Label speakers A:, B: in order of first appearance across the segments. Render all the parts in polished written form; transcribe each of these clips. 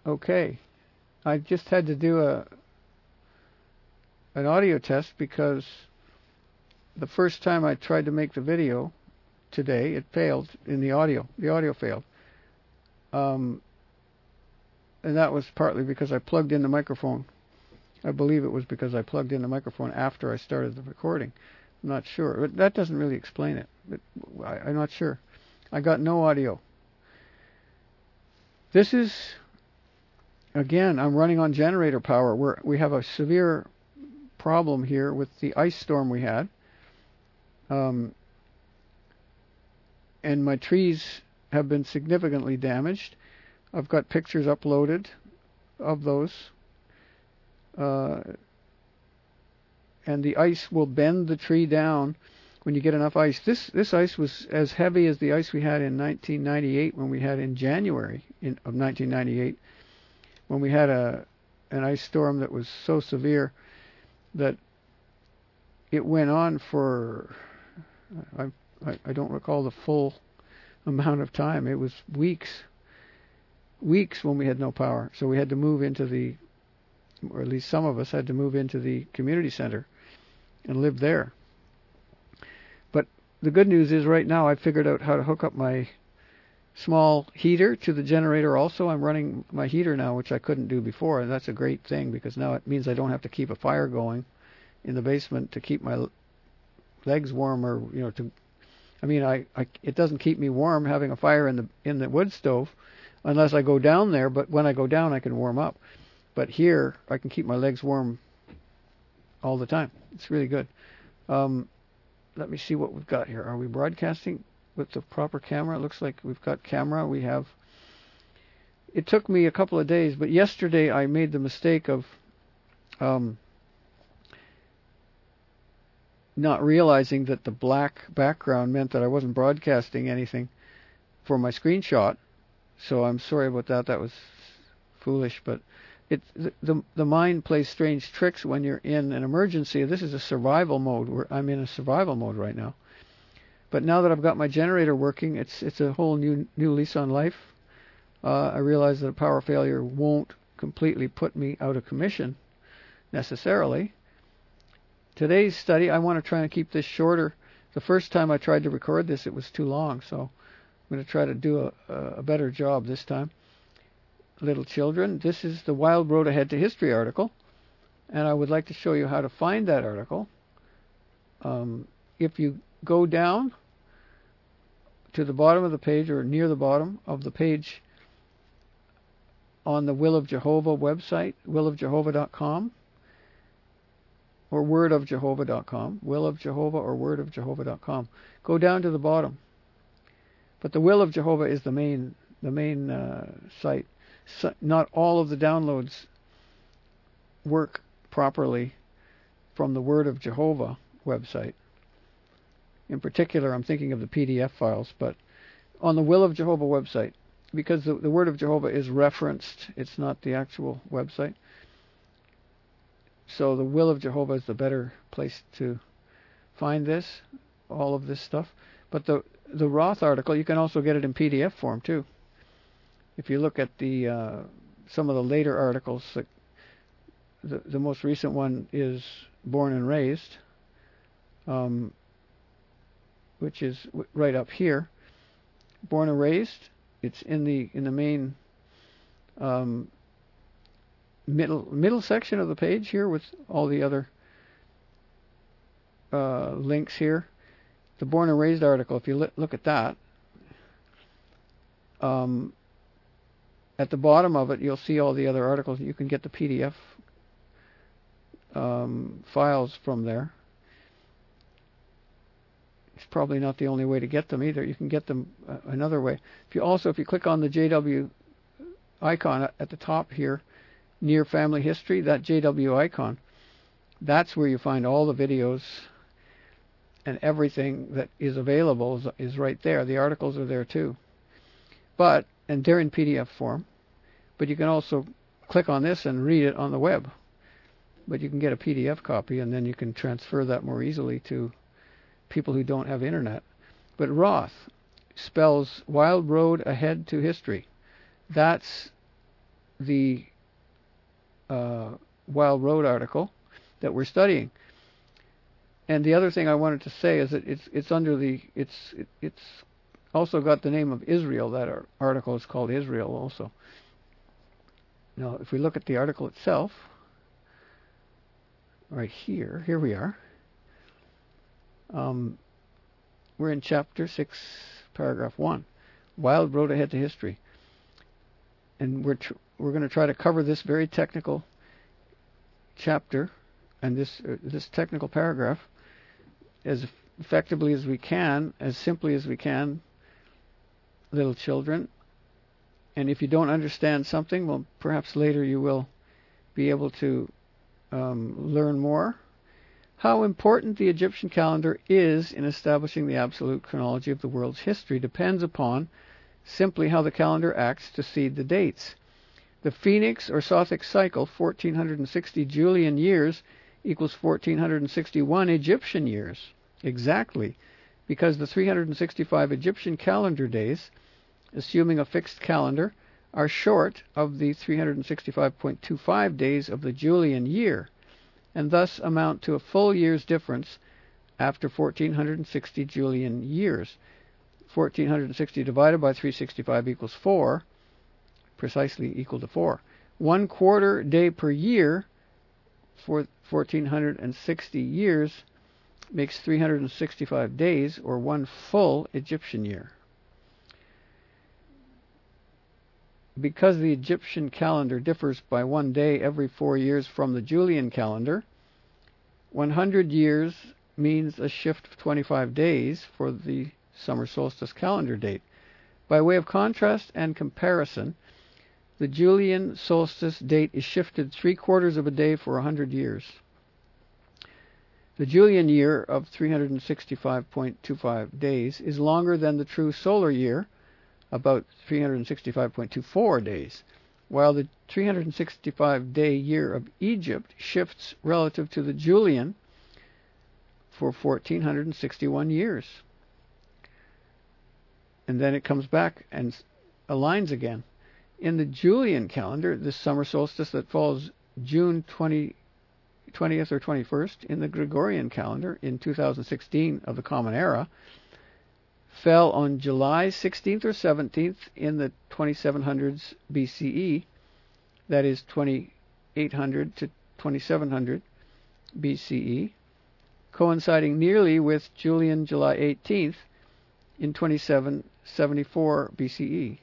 A: Okay. I just had to do an audio test because the first time I tried to make the video today, it failed in the audio. The audio failed. And that was partly because I plugged in the microphone. I believe it was because I plugged in the microphone after I started the recording. I'm not sure. But that doesn't really explain it. But I'm not sure. I got no audio. This is, again, I'm running on generator power. We have a severe problem here with the ice storm we had. And my trees have been significantly damaged. I've got pictures uploaded of those. And the ice will bend the tree down when you get enough ice. This ice was as heavy as the ice we had in 1998 when we had in January of 1998 when we had an ice storm that was so severe that it went on for, I don't recall the full amount of time. It was weeks when we had no power. So we had to move into or at least some of us had to move into the community center and live there. But the good news is right now I figured out how to hook up my small heater to the generator also. I'm running my heater now, which I couldn't do before, and that's a great thing because now it means I don't have to keep a fire going in the basement to keep my legs warm, or it doesn't keep me warm having a fire in the wood stove unless I go down there, but when I go down I can warm up. But here I can keep my legs warm all the time. It's really good. Let me see what we've got here. Are we broadcasting with the proper camera? It looks like we've got camera. It took me a couple of days, but yesterday I made the mistake of not realizing that the black background meant that I wasn't broadcasting anything for my screenshot. So I'm sorry about that. That was foolish, but the mind plays strange tricks when you're in an emergency. This is a survival mode. I'm in a survival mode right now. But now that I've got my generator working, it's a whole new lease on life. I realize that a power failure won't completely put me out of commission necessarily. Today's study, I want to try and keep this shorter. The first time I tried to record this, it was too long, so I'm going to try to do a better job this time. Little children, this is the Wild Road Ahead to History article, and I would like to show you how to find that article. If you go down to the bottom of the page, or near the bottom of the page on the Will of Jehovah website, willofjehovah.com, or wordofjehovah.com, Will of Jehovah or wordofjehovah.com. Go down to the bottom. But the Will of Jehovah is the main site. So not all of the downloads work properly from the Word of Jehovah website. In particular, I'm thinking of the PDF files, but on the Will of Jehovah website, because the Word of Jehovah is referenced, it's not the actual website. So the Will of Jehovah is the better place to find this, all of this stuff. But the Roth article, you can also get it in PDF form too. If you look at some of the later articles, the most recent one is Born and Raised, which is right up here. Born and Raised, it's in the main middle section of the page here with all the other links here. The Born and Raised article, if you look at that, at the bottom of it, you'll see all the other articles. You can get the PDF files from there. It's probably not the only way to get them either. You can get them another way. If you click on the JW icon at the top here, near Family History, that JW icon, that's where you find all the videos and everything that is available is right there. The articles are there too. And they're in PDF form. But you can also click on this and read it on the web. But you can get a PDF copy, and then you can transfer that more easily to people who don't have internet. But Roth spells Wild Road Ahead to History. That's the Wild Road article that we're studying. And the other thing I wanted to say is that it's also got the name of Israel. That article is called Israel also. Now, if we look at the article itself, right here we are. We're in chapter 6, paragraph 1, Wild Road Ahead to History. And we're going to try to cover this very technical chapter and this technical paragraph as effectively as we can, as simply as we can, little children. And if you don't understand something, well, perhaps later you will be able to learn more. How important the Egyptian calendar is in establishing the absolute chronology of the world's history depends upon simply how the calendar acts to seed the dates. The Phoenix or Sothic cycle, 1460 Julian years, equals 1461 Egyptian years. Exactly, because the 365 Egyptian calendar days, assuming a fixed calendar, are short of the 365.25 days of the Julian year, and thus amount to a full year's difference after 1460 Julian years. 1460 divided by 365 equals 4, precisely equal to 4. 1/4 day per year for 1460 years makes 365 days, or one full Egyptian year. Because the Egyptian calendar differs by 1 day every 4 years from the Julian calendar, 100 years means a shift of 25 days for the summer solstice calendar date. By way of contrast and comparison, the Julian solstice date is shifted 3/4 of a day for 100 years. The Julian year of 365.25 days is longer than the true solar year, about 365.24 days, while the 365-day year of Egypt shifts relative to the Julian for 1461 years. And then it comes back and aligns again. In the Julian calendar, the summer solstice that falls June 20th or 21st in the Gregorian calendar in 2016 of the Common Era fell on July 16th or 17th in the 2700s BCE, that is 2800 to 2700 BCE, coinciding nearly with Julian July 18th in 2774 BCE.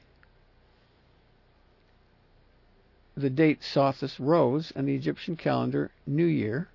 A: The date Sothis rose and the Egyptian calendar New Year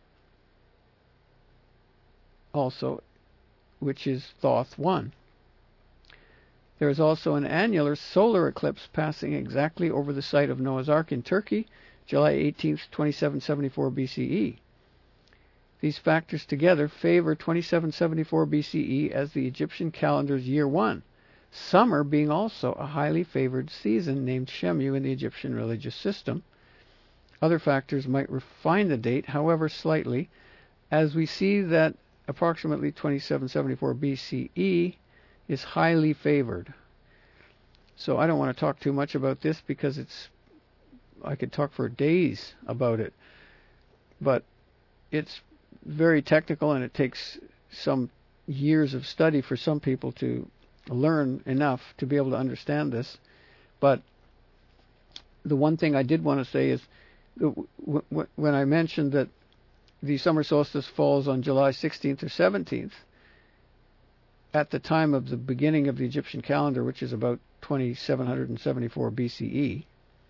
A: also, which is Thoth 1. There is also an annular solar eclipse passing exactly over the site of Noah's Ark in Turkey, July 18th, 2774 BCE. These factors together favor 2774 BCE as the Egyptian calendar's year 1, summer being also a highly favored season named Shemu in the Egyptian religious system. Other factors might refine the date, however, slightly, as we see that approximately 2774 BCE is highly favored. So I don't want to talk too much about this because I could talk for days about it. But it's very technical and it takes some years of study for some people to learn enough to be able to understand this. But the one thing I did want to say is when I mentioned that the summer solstice falls on July 16th or 17th, at the time of the beginning of the Egyptian calendar, which is about 2774 BCE,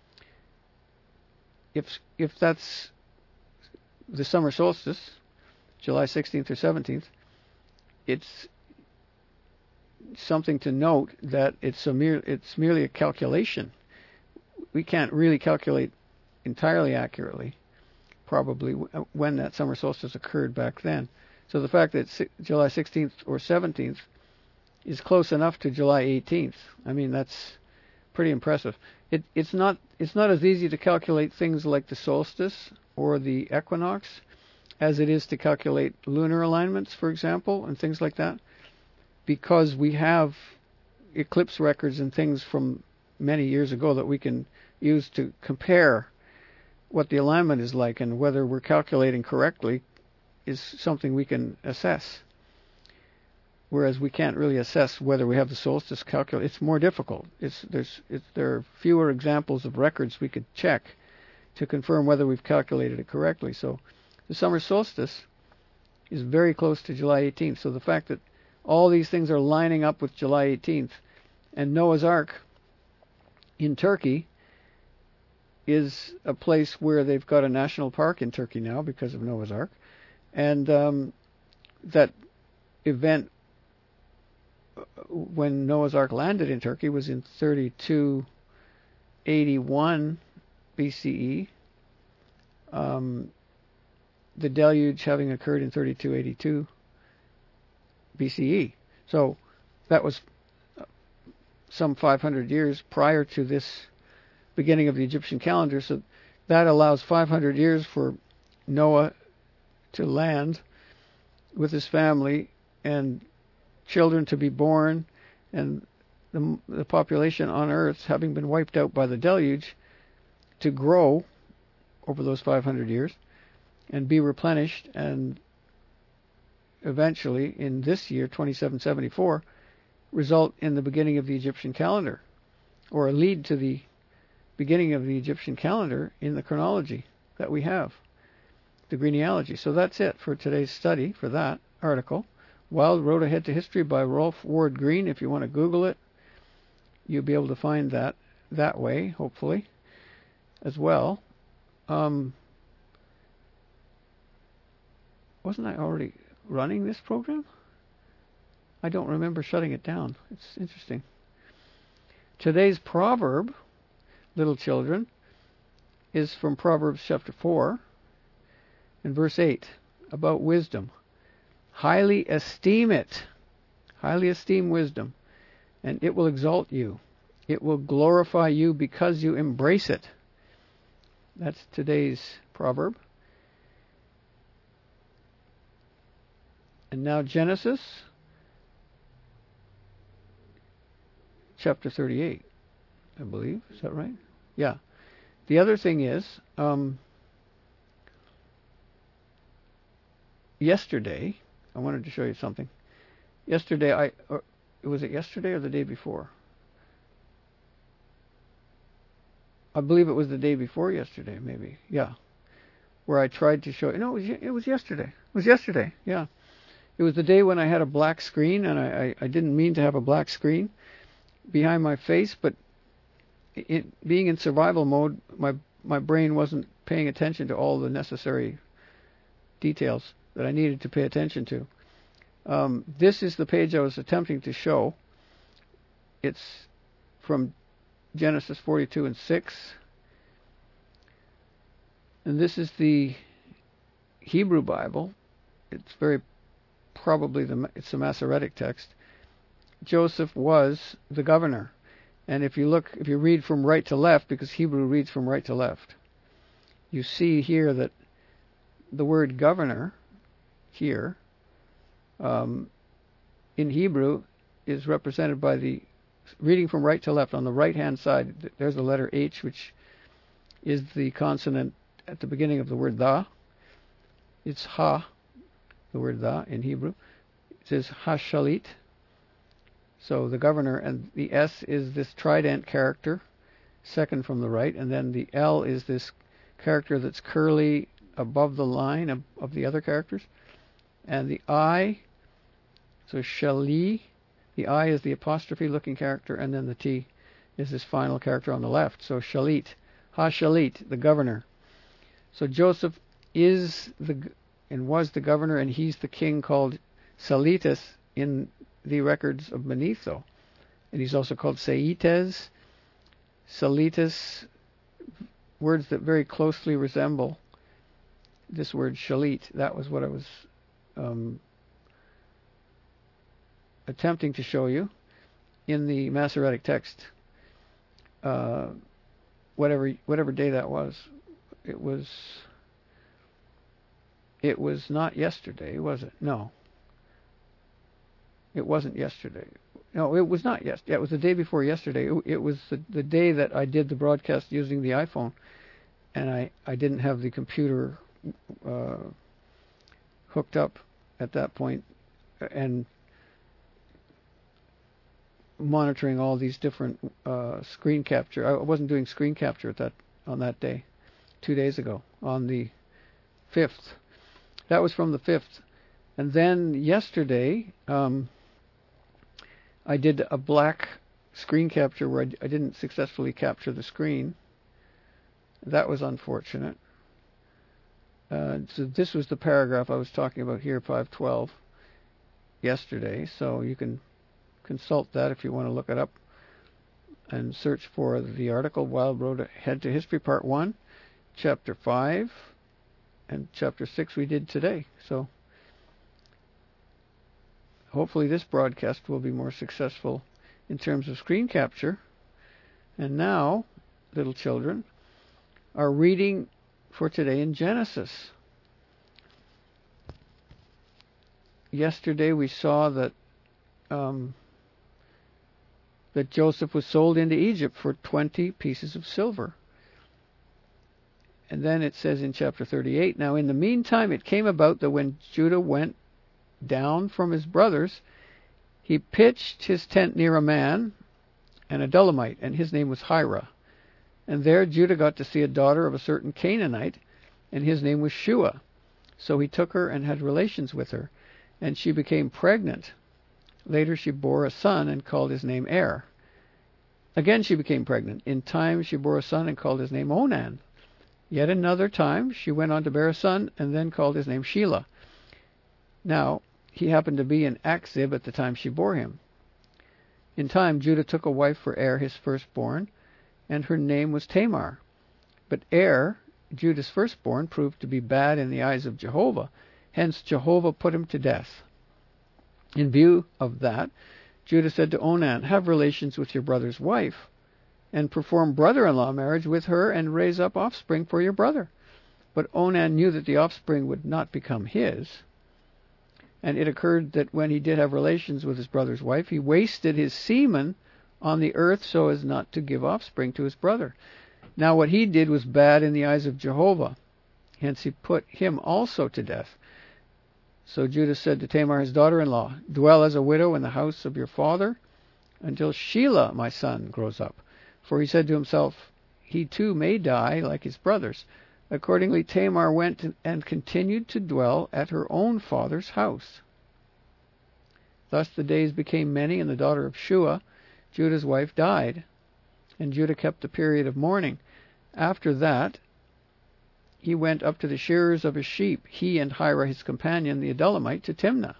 A: if that's the summer solstice, July 16th or 17th, it's something to note that it's merely a calculation. We can't really calculate entirely accurately, probably, when that summer solstice occurred back then. So the fact that July 16th or 17th is close enough to July 18th, I mean, that's pretty impressive. It's not as easy to calculate things like the solstice or the equinox as it is to calculate lunar alignments, for example, and things like that, because we have eclipse records and things from many years ago that we can use to compare what the alignment is like and whether we're calculating correctly is something we can assess. Whereas we can't really assess whether we have the solstice calculate. It's more difficult. There are fewer examples of records we could check to confirm whether we've calculated it correctly. So the summer solstice is very close to July 18th. So the fact that all these things are lining up with July 18th, and Noah's Ark in Turkey is a place where they've got a national park in Turkey now because of Noah's Ark. And that event when Noah's Ark landed in Turkey was in 3281 BCE. The deluge having occurred in 3282 BCE. So that was some 500 years prior to this beginning of the Egyptian calendar. So that allows 500 years for Noah to land with his family and children to be born, and the population on Earth, having been wiped out by the deluge, to grow over those 500 years and be replenished, and eventually, in this year, 2774, result in the beginning of the Egyptian calendar, or lead to the beginning of the Egyptian calendar in the chronology that we have, the genealogy. So that's it for today's study for that article. Wild Road Ahead to History by Rolf Ward Green. If you want to Google it, you'll be able to find that way, hopefully, as well. Wasn't I already running this program? I don't remember shutting it down. It's interesting. Today's proverb, little children, is from Proverbs chapter 4 and verse 8 about wisdom. Highly esteem it. Highly esteem wisdom, and it will exalt you. It will glorify you because you embrace it. That's today's proverb. And now Genesis chapter 38, I believe. Is that right? Yeah. The other thing is, yesterday, I wanted to show you something. Yesterday, was it yesterday or the day before? I believe it was the day before yesterday, maybe. Yeah. Where I tried to show, no, it was yesterday. It was yesterday, yeah. It was the day when I had a black screen, and I didn't mean to have a black screen behind my face, but being in survival mode, my brain wasn't paying attention to all the necessary details that I needed to pay attention to. This is the page I was attempting to show. It's from Genesis 42 and 6. And this is the Hebrew Bible. It's very probably it's the Masoretic text. Joseph was the governor. And if you read from right to left, because Hebrew reads from right to left, you see here that the word governor here in Hebrew is represented by the reading from right to left. On the right hand side, there's the letter H, which is the consonant at the beginning of the word the. It's ha, the word the in Hebrew. It says ha-shalit, so the governor, and the S is this trident character, second from the right, and then the L is this character that's curly above the line of the other characters. And the I, so shali, the I is the apostrophe looking character, and then the T is this final character on the left. So shalit, ha-shalit, the governor. So Joseph is and was the governor, and he's the king called Salitas in the records of Manetho. And he's also called Seites, Salitas, words that very closely resemble this word shalit. That was what I was attempting to show you in the Masoretic text. Whatever day that was. It was not yesterday, was it? No. It wasn't yesterday. No, it was not yesterday. It was the day before yesterday. It was the day that I did the broadcast using the iPhone, and I didn't have the computer hooked up at that point, and monitoring all these different screen capture. I wasn't doing screen capture on that day, 2 days ago, on the 5th. That was from the 5th. And then yesterday, I did a black screen capture where I didn't successfully capture the screen. That was unfortunate. So this was the paragraph I was talking about here, 512, yesterday. So you can consult that if you want to look it up and search for the article, Wild Road Ahead to History, Part 1, Chapter 5, and Chapter 6 we did today. So hopefully this broadcast will be more successful in terms of screen capture. And now, little children, our reading for today in Genesis. Yesterday we saw that that Joseph was sold into Egypt for 20 pieces of silver. And then it says in chapter 38, now in the meantime it came about that when Judah went down from his brothers, he pitched his tent near a man, an Adullamite, and his name was Hira. And there Judah got to see a daughter of a certain Canaanite, and his name was Shua. So he took her and had relations with her, and she became pregnant. Later she bore a son and called his name Er. Again she became pregnant. In time she bore a son and called his name Onan. Yet another time she went on to bear a son and then called his name Shelah. Now he happened to be in Achzib at the time she bore him. In time Judah took a wife for Er, his firstborn, and her name was Tamar. But Er, Judah's firstborn, proved to be bad in the eyes of Jehovah. Hence Jehovah put him to death. In view of that, Judah said to Onan, have relations with your brother's wife, and perform brother-in-law marriage with her, and raise up offspring for your brother. But Onan knew that the offspring would not become his. And it occurred that when he did have relations with his brother's wife, he wasted his semen on the earth so as not to give offspring to his brother. Now what he did was bad in the eyes of Jehovah. Hence he put him also to death. So Judah said to Tamar, his daughter-in-law, dwell as a widow in the house of your father until Shelah, my son, grows up. For he said to himself, he too may die like his brothers. Accordingly Tamar went and continued to dwell at her own father's house. Thus the days became many, and the daughter of Shua, Judah's wife, died. And Judah kept the period of mourning. After that, he went up to the shearers of his sheep, he and Hira his companion, the Adullamite, to Timnah.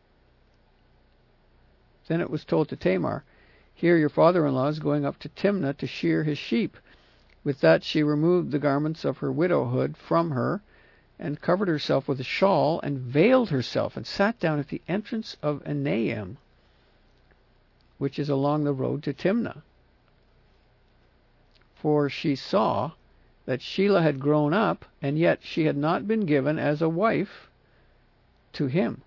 A: Then it was told to Tamar, here your father-in-law is going up to Timnah to shear his sheep. With that she removed the garments of her widowhood from her, and covered herself with a shawl, and veiled herself, and sat down at the entrance of Enaim, which is along the road to Timnah. For she saw that Shelah had grown up, and yet she had not been given as a wife to him.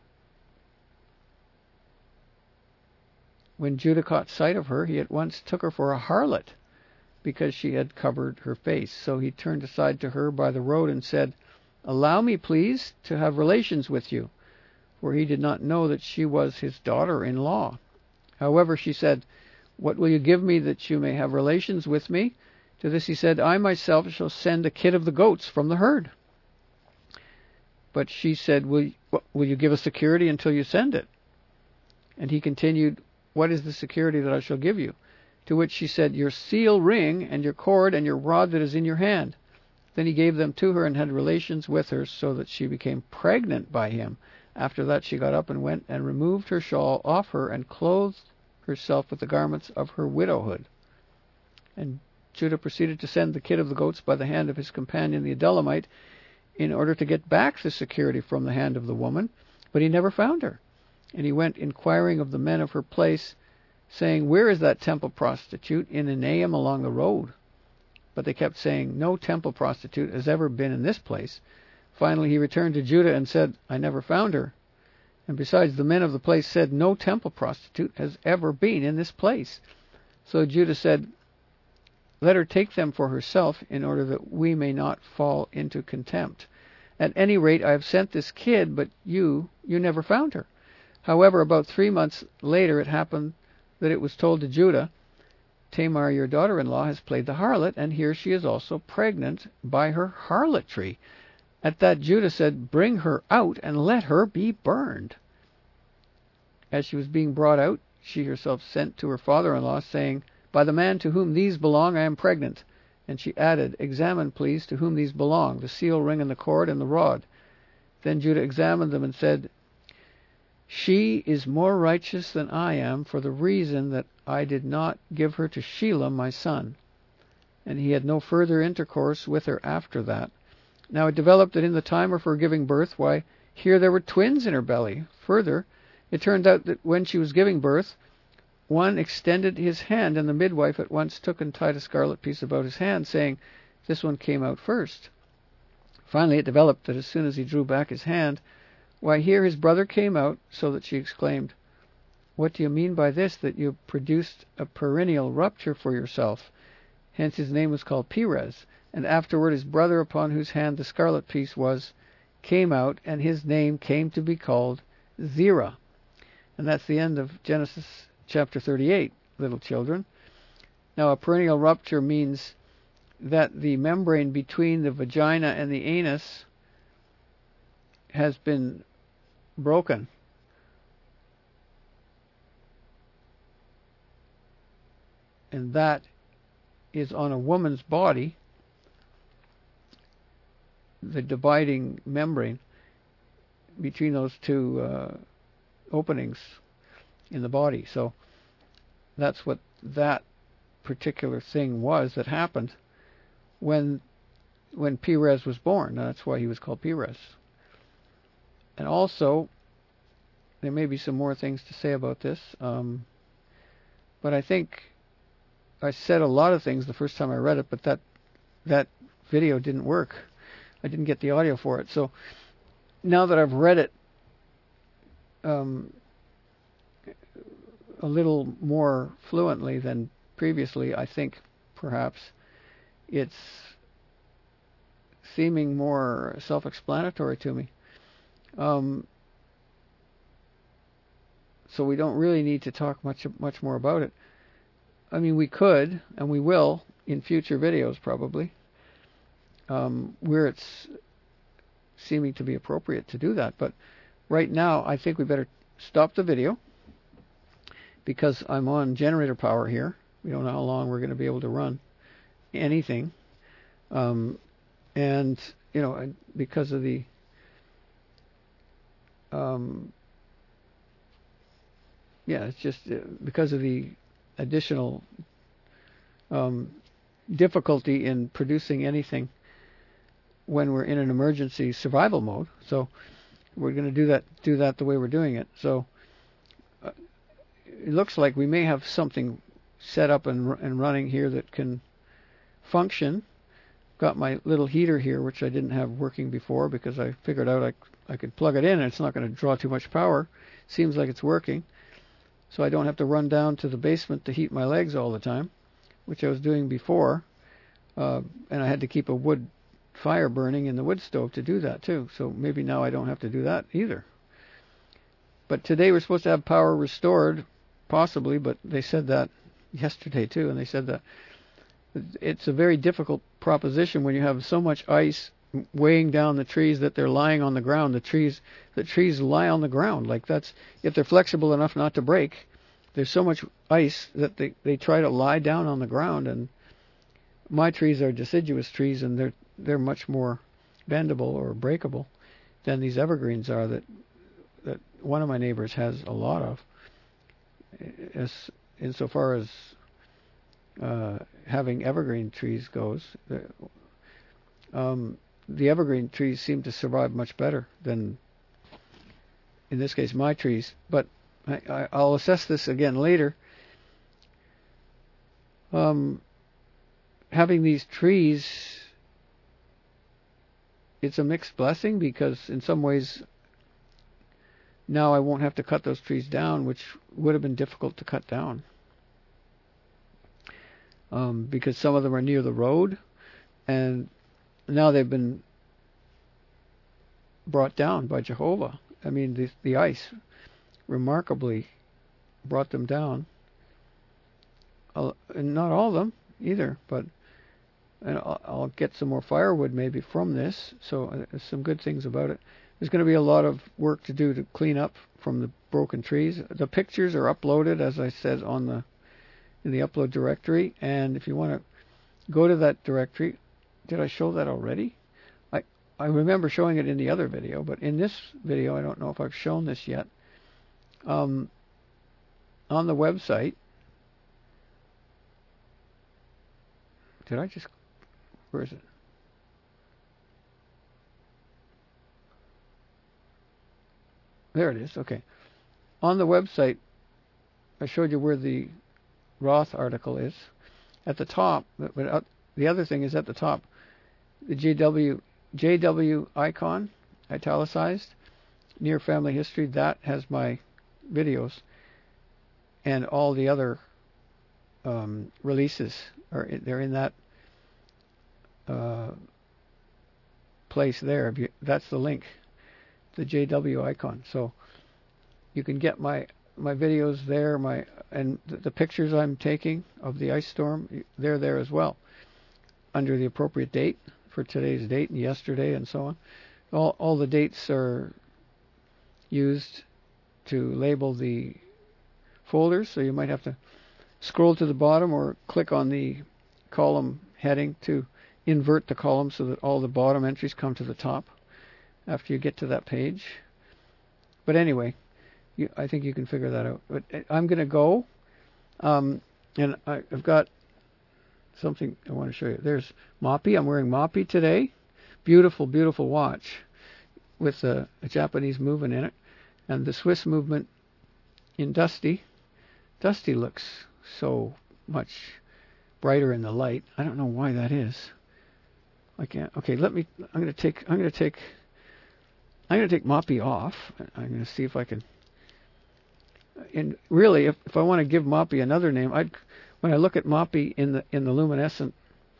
A: When Judah caught sight of her, he at once took her for a harlot, because she had covered her face. So he turned aside to her by the road and said, allow me, please, to have relations with you, for he did not know that she was his daughter-in-law. However, she said, what will you give me that you may have relations with me? To this he said, I myself shall send a kid of the goats from the herd. But she said, will you give us security until you send it? And he continued, what is the security that I shall give you? To which she said, your seal ring, and your cord, and your rod that is in your hand. Then he gave them to her and had relations with her, so that she became pregnant by him. After that she got up and went and removed her shawl off her, and clothed herself with the garments of her widowhood. And Judah proceeded to send the kid of the goats by the hand of his companion the Adullamite, in order to get back the security from the hand of the woman, but he never found her. And he went inquiring of the men of her place, saying, where is that temple prostitute in Enaim along the road? But they kept saying, no temple prostitute has ever been in this place. Finally he returned to Judah and said, I never found her. And besides, the men of the place said, no temple prostitute has ever been in this place. So Judah said, let her take them for herself, in order that we may not fall into contempt. At any rate, I have sent this kid, but you never found her. However, about 3 months later it happened that it was told to Judah, Tamar, your daughter-in-law, has played the harlot, and here she is also pregnant by her harlotry. At that Judah said, bring her out and let her be burned. As she was being brought out, she herself sent to her father-in-law, saying, by the man to whom these belong, I am pregnant. And she added, examine, please, to whom these belong, the seal ring and the cord and the rod. Then Judah examined them and said, she is more righteous than I am, for the reason that I did not give her to Shelah my son. And he had no further intercourse with her after that. Now it developed that in the time of her giving birth, why, here there were twins in her belly. Further, it turned out that when she was giving birth, one extended his hand, and the midwife at once took and tied a scarlet piece about his hand, saying, this one came out first. Finally it developed that as soon as he drew back his hand, why, here his brother came out, so that she exclaimed, what do you mean by this, that you produced a perineal rupture for yourself? Hence his name was called Perez. And afterward his brother, upon whose hand the scarlet piece was, came out, and his name came to be called Zerah. And that's the end of Genesis chapter 38, little children. Now, a perineal rupture means that the membrane between the vagina and the anus has been broken. And that is on a woman's body, the dividing membrane between those two openings in the body. So that's what that particular thing was that happened when Perez was born. That's why he was called Perez. And also, there may be some more things to say about this, but I think I said a lot of things the first time I read it, but that video didn't work. I didn't get the audio for it. So now that I've read it a little more fluently than previously, I think perhaps it's seeming more self-explanatory to me. So we don't really need to talk much more about it. I mean, we could, and we will, in future videos probably, where it's seeming to be appropriate to do that. But right now, I think we better stop the video, because I'm on generator power here. We don't know how long we're going to be able to run anything. And, you know, because of the it's just because of the additional difficulty in producing anything when we're in an emergency survival mode. So we're going to do that the way we're doing it. So it looks like we may have something set up and running here that can function. Got my little heater here, which I didn't have working before, because I figured out I could plug it in and it's not going to draw too much power. Seems like it's working. So I don't have to run down to the basement to heat my legs all the time, which I was doing before. And I had to keep a wood fire burning in the wood stove to do that too. So maybe now I don't have to do that either. But today we're supposed to have power restored, possibly, but they said that yesterday too, and they said that it's a very difficult proposition when you have so much ice weighing down the trees that they're lying on the ground. The trees lie on the ground. Like, that's, if they're flexible enough not to break, there's so much ice that they try to lie down on the ground. And my trees are deciduous trees, and they're much more bendable or breakable than these evergreens are that one of my neighbors has a lot of. As insofar as having evergreen trees goes, the evergreen trees seem to survive much better than, in this case, my trees. But I'll assess this again later. Having these trees, it's a mixed blessing, because in some ways now I won't have to cut those trees down, which would have been difficult to cut down. Because some of them are near the road, and now they've been brought down by Jehovah. I mean, the ice remarkably brought them down. And not all of them either, but I'll get some more firewood maybe from this, so there's some good things about it. There's going to be a lot of work to do to clean up from the broken trees. The pictures are uploaded, as I said, in the upload directory, and if you want to go to that directory, did I show that already? I remember showing it in the other video, but in this video I don't know if I've shown this yet. On the website, where is it? There it is, okay. On the website, I showed you where the Roth article is. At the top, but the other thing is at the top, the JW icon, italicized, near family history, that has my videos, and all the other releases they're in that place there. That's the link, the JW icon. So you can get my videos there, and the pictures I'm taking of the ice storm, they're there as well, under the appropriate date for today's date and yesterday and so on. All the dates are used to label the folders, so you might have to scroll to the bottom or click on the column heading to invert the column so that all the bottom entries come to the top after you get to that page. But anyway, I think you can figure that out. But I'm going to go, and I've got something I want to show you. There's Moppi. I'm wearing Moppi today. Beautiful, beautiful watch with a Japanese movement in it, and the Swiss movement in Dusty. Dusty looks so much brighter in the light. I don't know why that is. I can't. Okay, I'm going to take Moppi off. I'm going to see if I can. And really, if I want to give Moppi another name, when I look at Moppi in the luminescent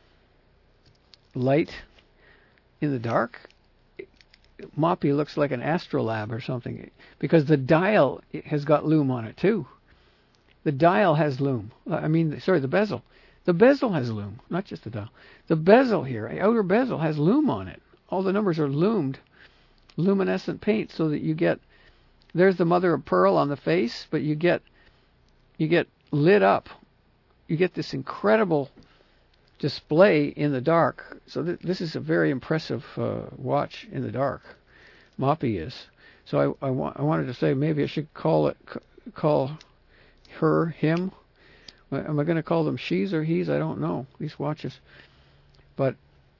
A: light in the dark, Moppi looks like an astrolabe or something, because the dial has got lume on it too. The dial has lume. The bezel. The bezel has lume, not just the dial. The bezel here, outer bezel, has lume on it. All the numbers are lumed, luminescent paint, so that you get, there's the mother of pearl on the face, but you get lit up. You get this incredible display in the dark. So this is a very impressive watch in the dark. Moppi is. So I wanted to say maybe I should call her, him. Am I going to call them she's or he's? I don't know, these watches. But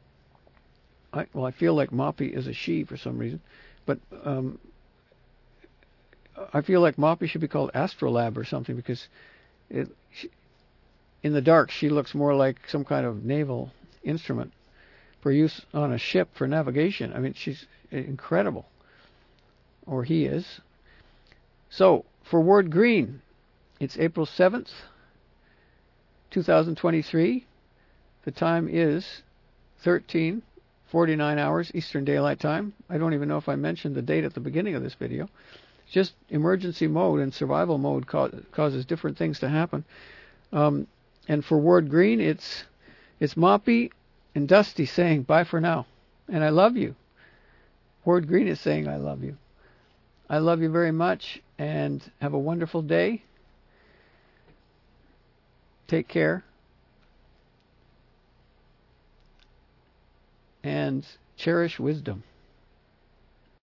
A: I feel like Moppi is a she for some reason. But I feel like Moppi should be called Astrolabe or something, because in the dark she looks more like some kind of naval instrument for use on a ship for navigation. I mean, she's incredible. Or he is. So, for Ward Green, it's April 7th, 2023. The time is 13:49 hours Eastern Daylight Time. I don't even know if I mentioned the date at the beginning of this video. It's just emergency mode and survival mode causes different things to happen. And for Ward Green, it's Moppi and Dusty saying bye for now, and I love you. Ward Green is saying I love you. I love you very much, and have a wonderful day. Take care. And cherish wisdom.